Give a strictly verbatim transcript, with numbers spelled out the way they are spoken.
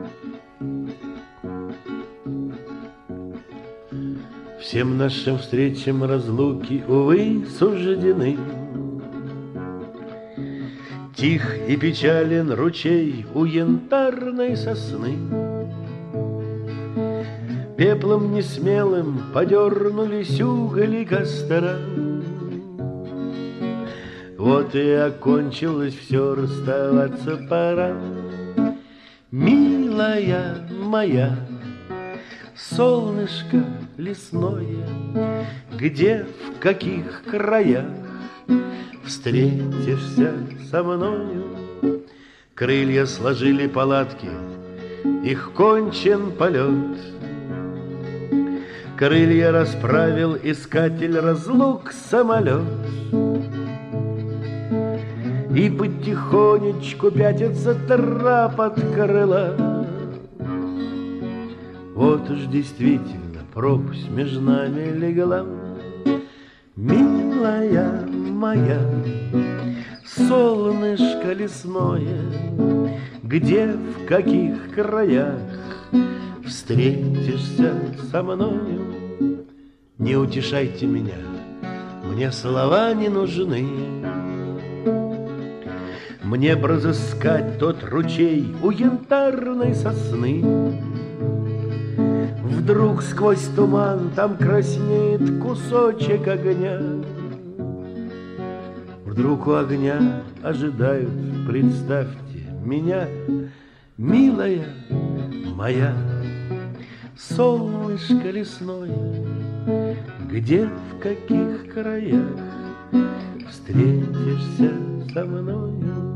Всем нашим встречам разлуки, увы, суждены. Тих и печален ручей у янтарной сосны. Пеплом несмелым подернулись угли костра. Вот и окончилось все, расставаться пора. Милая моя, солнышко лесное, где, в каких краях встретишься со мною? Крылья сложили палатки, их кончен полет. Крылья расправил искатель разлук самолет. И потихонечку пятится трап от крыла. Вот уж действительно пропасть между нами легла. Милая моя, солнышко лесное, где, в каких краях встретишься со мною? Не утешайте меня, мне слова не нужны. Мне б разыскать тот ручей у янтарной сосны. Вдруг сквозь туман там краснеет кусочек огня. Вдруг у огня ожидают, представьте, меня. Милая моя, солнышко лесное, где, в каких краях встретишься со мною?